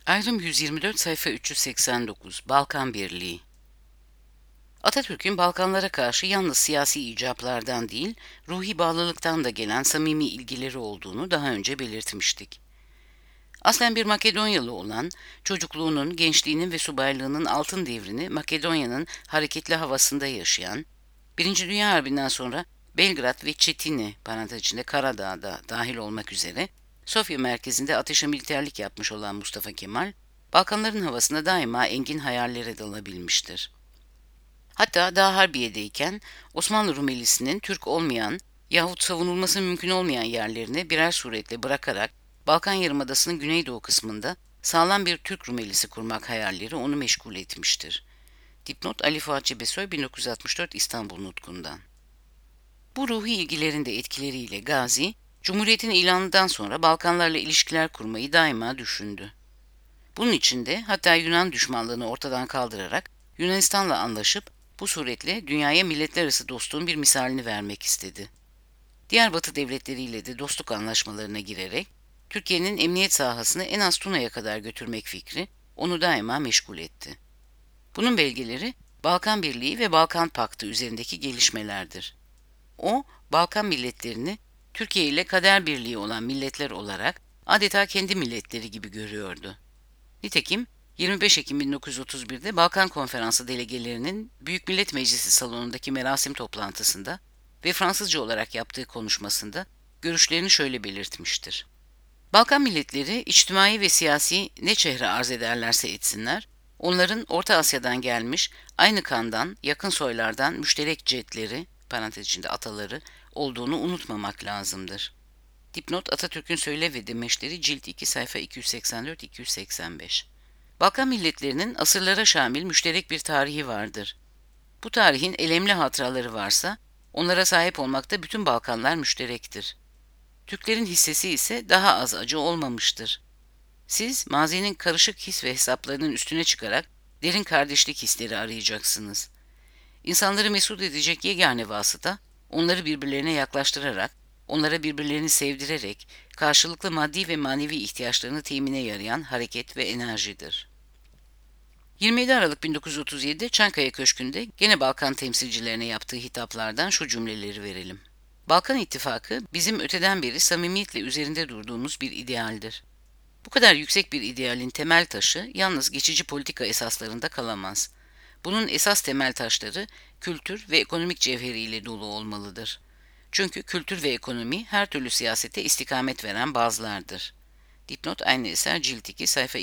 Ayrım 124 sayfa 389 Balkan Birliği. Atatürk'ün Balkanlara karşı yalnız siyasi icaplardan değil, ruhi bağlılıktan da gelen samimi ilgileri olduğunu daha önce belirtmiştik. Aslen bir Makedonyalı olan, çocukluğunun, gençliğinin ve subaylığının altın devrini Makedonya'nın hareketli havasında yaşayan, Birinci Dünya Harbi'nden sonra Belgrad ve Çetini parantez içinde Karadağ'da dahil olmak üzere Sofya merkezinde ateşe militerlik yapmış olan Mustafa Kemal, Balkanların havasında daima engin hayallere dalabilmiştir. Hatta daha Harbiye'deyken Osmanlı Rumelisinin Türk olmayan yahut savunulması mümkün olmayan yerlerini birer suretle bırakarak Balkan Yarımadası'nın güneydoğu kısmında sağlam bir Türk Rumelisi kurmak hayalleri onu meşgul etmiştir. Dipnot Ali Fuat Cebesoy 1964 İstanbul Nutku'ndan. Bu ruhi ilgilerin de etkileriyle Gazi, Cumhuriyet'in ilanından sonra Balkanlarla ilişkiler kurmayı daima düşündü. Bunun için de hatta Yunan düşmanlığını ortadan kaldırarak Yunanistan'la anlaşıp bu suretle dünyaya milletler arası dostluğun bir misalini vermek istedi. Diğer Batı devletleriyle de dostluk anlaşmalarına girerek Türkiye'nin emniyet sahasını en az Tuna'ya kadar götürmek fikri onu daima meşgul etti. Bunun belgeleri Balkan Birliği ve Balkan Paktı üzerindeki gelişmelerdir. O, Balkan milletlerini Türkiye ile kader birliği olan milletler olarak adeta kendi milletleri gibi görüyordu. Nitekim 25 Ekim 1931'de Balkan Konferansı delegelerinin Büyük Millet Meclisi salonundaki merasim toplantısında ve Fransızca olarak yaptığı konuşmasında görüşlerini şöyle belirtmiştir. Balkan milletleri içtimai ve siyasi ne çehre arz ederlerse etsinler, onların Orta Asya'dan gelmiş, aynı kandan, yakın soylardan müşterek cetleri, parantez içinde ataları, olduğunu unutmamak lazımdır. Dipnot Atatürk'ün Söyle ve Demeçleri Cilt 2 sayfa 284-285. Balkan milletlerinin asırlara şamil müşterek bir tarihi vardır. Bu tarihin elemli hatıraları varsa, onlara sahip olmakta bütün Balkanlar müşterektir. Türklerin hissesi ise daha az acı olmamıştır. Siz mazinin karışık his ve hesaplarının üstüne çıkarak derin kardeşlik hisleri arayacaksınız. İnsanları mesut edecek yegane vasıta, onları birbirlerine yaklaştırarak, onlara birbirlerini sevdirerek, karşılıklı maddi ve manevi ihtiyaçlarını temine yarayan hareket ve enerjidir. 27 Aralık 1937'de Çankaya Köşkü'nde gene Balkan temsilcilerine yaptığı hitaplardan şu cümleleri verelim. Balkan İttifakı bizim öteden beri samimiyetle üzerinde durduğumuz bir idealdir. Bu kadar yüksek bir idealin temel taşı yalnız geçici politika esaslarında kalamaz. Bunun esas temel taşları kültür ve ekonomik cevheriyle dolu olmalıdır. Çünkü kültür ve ekonomi her türlü siyasete istikamet veren bazlardır. Dipnot aynı eser Cilt 2 sayfa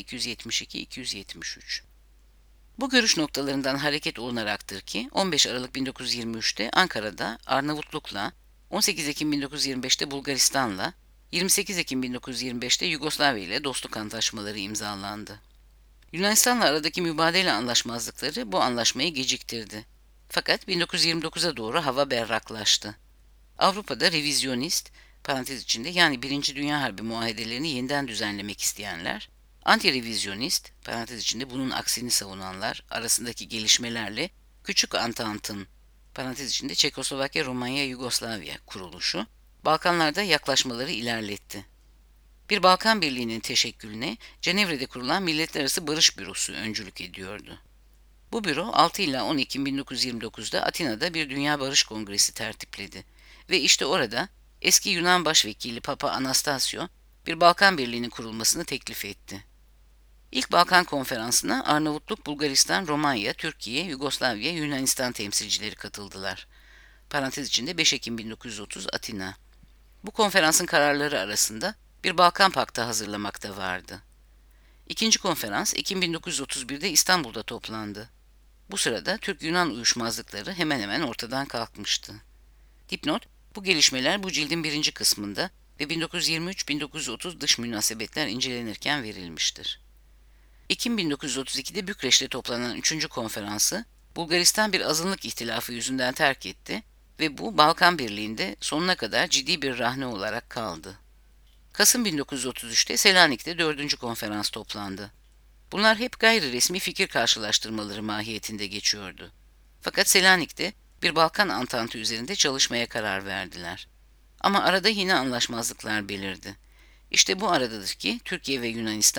272-273. Bu görüş noktalarından hareket olunaraktır ki 15 Aralık 1923'te Ankara'da Arnavutluk'la, 18 Ekim 1925'te Bulgaristan'la, 28 Ekim 1925'te Yugoslavya ile dostluk antlaşmaları imzalandı. Yunanistan'la aradaki mübadele anlaşmazlıkları bu anlaşmayı geciktirdi. Fakat 1929'a doğru hava berraklaştı. Avrupa'da revizyonist, parantez içinde yani Birinci Dünya Harbi muahedelerini yeniden düzenlemek isteyenler, anti-revizyonist, parantez içinde bunun aksini savunanlar arasındaki gelişmelerle Küçük Antant'ın, parantez içinde Çekoslovakya, Romanya, Yugoslavya kuruluşu, Balkanlarda yaklaşmaları ilerletti. Bir Balkan Birliği'nin teşekkülüne Cenevre'de kurulan Milletler Arası Barış Bürosu öncülük ediyordu. Bu büro 6 ila 10 Ekim 1929'da Atina'da bir Dünya Barış Kongresi tertipledi ve işte orada eski Yunan Başvekili Papa Anastasio bir Balkan Birliği'nin kurulmasını teklif etti. İlk Balkan Konferansı'na Arnavutluk, Bulgaristan, Romanya, Türkiye, Yugoslavya, Yunanistan temsilcileri katıldılar. Parantez içinde 5 Ekim 1930 Atina. Bu konferansın kararları arasında bir Balkan Paktı hazırlamak da vardı. İkinci konferans Ekim 1931'de İstanbul'da toplandı. Bu sırada Türk-Yunan uyuşmazlıkları hemen hemen ortadan kalkmıştı. Dipnot, bu gelişmeler bu cildin birinci kısmında ve 1923-1930 dış münasebetler incelenirken verilmiştir. Ekim 1932'de Bükreş'te toplanan 3. konferansı, Bulgaristan bir azınlık ihtilafı yüzünden terk etti ve bu Balkan Birliği'nde sonuna kadar ciddi bir rahne olarak kaldı. Kasım 1933'te Selanik'te 4. konferans toplandı. Bunlar hep gayri resmi fikir karşılaştırmaları mahiyetinde geçiyordu. Fakat Selanik'te bir Balkan Antantı üzerinde çalışmaya karar verdiler. Ama arada yine anlaşmazlıklar belirdi. İşte bu aradadır ki Türkiye ve Yunanistan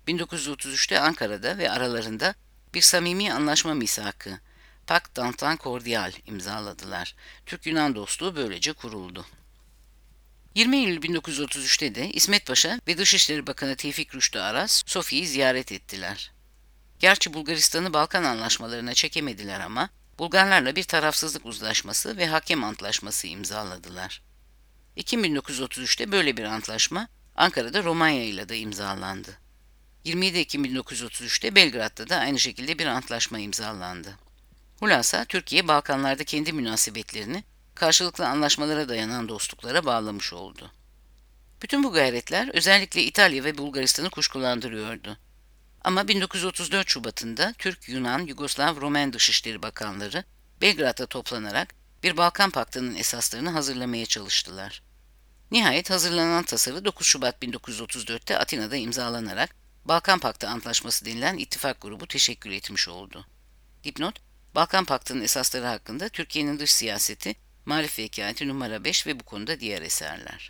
1933'te Ankara'da ve aralarında bir samimi anlaşma misakı, Pacte d'Entente Cordiale imzaladılar. Türk-Yunan dostluğu böylece kuruldu. 20 Eylül 1933'te de İsmet Paşa ve Dışişleri Bakanı Tevfik Rüştü Aras Sofya'yı ziyaret ettiler. Gerçi Bulgaristan'ı Balkan anlaşmalarına çekemediler ama Bulgarlarla bir tarafsızlık uzlaşması ve hakem antlaşması imzaladılar. Ekim 1933'te böyle bir antlaşma Ankara'da Romanya ile de imzalandı. 27 Ekim 1933'te Belgrad'da da aynı şekilde bir antlaşma imzalandı. Hulasa Türkiye Balkanlarda kendi münasebetlerini karşılıklı anlaşmalara dayanan dostluklara bağlamış oldu. Bütün bu gayretler özellikle İtalya ve Bulgaristan'ı kuşkulandırıyordu. Ama 1934 Şubat'ında Türk, Yunan, Yugoslav, Romen Dışişleri Bakanları Belgrad'da toplanarak bir Balkan Paktı'nın esaslarını hazırlamaya çalıştılar. Nihayet hazırlanan tasarı 9 Şubat 1934'te Atina'da imzalanarak Balkan Paktı Antlaşması denilen ittifak grubu teşekkül etmiş oldu. Dipnot: Balkan Paktı'nın esasları hakkında Türkiye'nin dış siyaseti, Marif Vekaleti numara 5 ve bu konuda diğer eserler.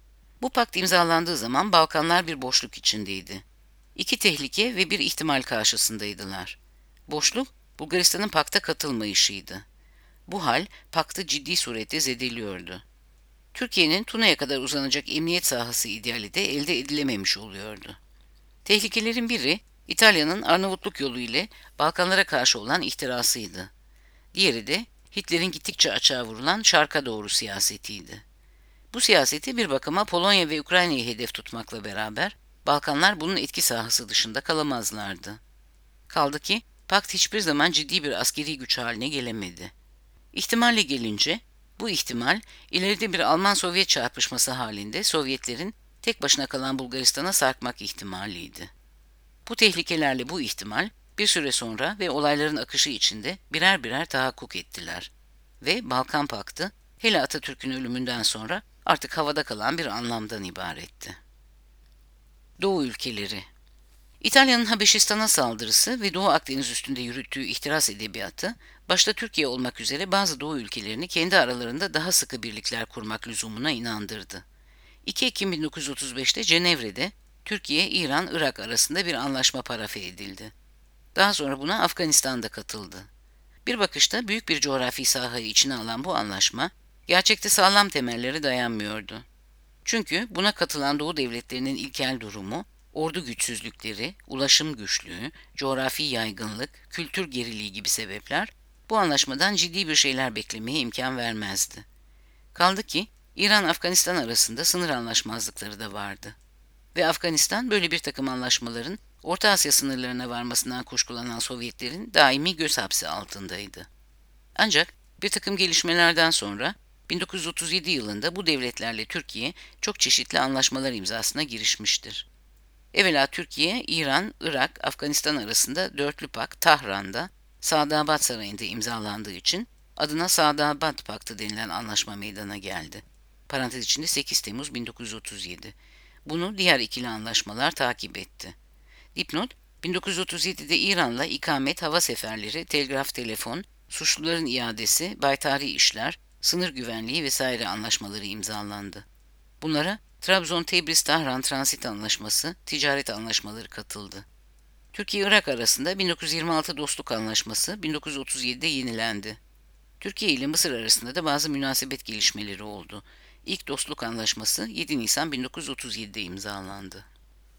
Bu pakt imzalandığı zaman Balkanlar bir boşluk içindeydi. İki tehlike ve bir ihtimal karşısındaydılar. Boşluk, Bulgaristan'ın pakta katılmayışıydı. Bu hal, paktı ciddi surette zedeliyordu. Türkiye'nin Tuna'ya kadar uzanacak emniyet sahası ideali de elde edilememiş oluyordu. Tehlikelerin biri, İtalya'nın Arnavutluk yolu ile Balkanlara karşı olan ihtirasıydı. Diğeri de Hitler'in gittikçe açığa vurulan Şark'a doğru siyasetiydi. Bu siyaseti bir bakıma Polonya ve Ukrayna'yı hedef tutmakla beraber Balkanlar bunun etki sahası dışında kalamazlardı. Kaldı ki pakt hiçbir zaman ciddi bir askeri güç haline gelemedi. İhtimalle gelince bu ihtimal ileride bir Alman-Sovyet çarpışması halinde Sovyetlerin tek başına kalan Bulgaristan'a sarkmak ihtimaliydi. Bu tehlikelerle bu ihtimal bir süre sonra ve olayların akışı içinde birer birer tahakkuk ettiler ve Balkan Paktı hele Atatürk'ün ölümünden sonra artık havada kalan bir anlamdan ibaretti. Doğu ülkeleri. İtalya'nın Habeşistan'a saldırısı ve Doğu Akdeniz üstünde yürüttüğü ihtiras edebiyatı, başta Türkiye olmak üzere bazı Doğu ülkelerini kendi aralarında daha sıkı birlikler kurmak lüzumuna inandırdı. 2 Ekim 1935'te Cenevre'de Türkiye-İran-Irak arasında bir anlaşma parafe edildi. Daha sonra buna Afganistan da katıldı. Bir bakışta büyük bir coğrafi sahayı içine alan bu anlaşma, gerçekte sağlam temelleri dayanmıyordu. Çünkü buna katılan Doğu devletlerinin ilkel durumu, ordu güçsüzlükleri, ulaşım güçlüğü, coğrafi yaygınlık, kültür geriliği gibi sebepler bu anlaşmadan ciddi bir şeyler beklemeye imkan vermezdi. Kaldı ki İran-Afganistan arasında sınır anlaşmazlıkları da vardı. Ve Afganistan böyle bir takım anlaşmaların Orta Asya sınırlarına varmasından kuşkulanan Sovyetlerin daimi göz hapsi altındaydı. Ancak bir takım gelişmelerden sonra 1937 yılında bu devletlerle Türkiye çok çeşitli anlaşmalar imzasına girişmiştir. Evvela Türkiye, İran, Irak, Afganistan arasında dörtlü pakt Tahran'da, Sadabat Sarayı'nda imzalandığı için adına Sadabat Paktı denilen anlaşma meydana geldi. Parantez içinde 8 Temmuz 1937. Bunu diğer ikili anlaşmalar takip etti. Dipnot: 1937'de İran'la ikamet, hava seferleri, telgraf, telefon, suçluların iadesi, baytari işler, sınır güvenliği vesaire anlaşmaları imzalandı. Bunlara Trabzon-Tebriz-Tahran Transit Anlaşması, ticaret anlaşmaları katıldı. Türkiye-Irak arasında 1926 Dostluk Anlaşması 1937'de yenilendi. Türkiye ile Mısır arasında da bazı münasebet gelişmeleri oldu. İlk dostluk anlaşması 7 Nisan 1937'de imzalandı.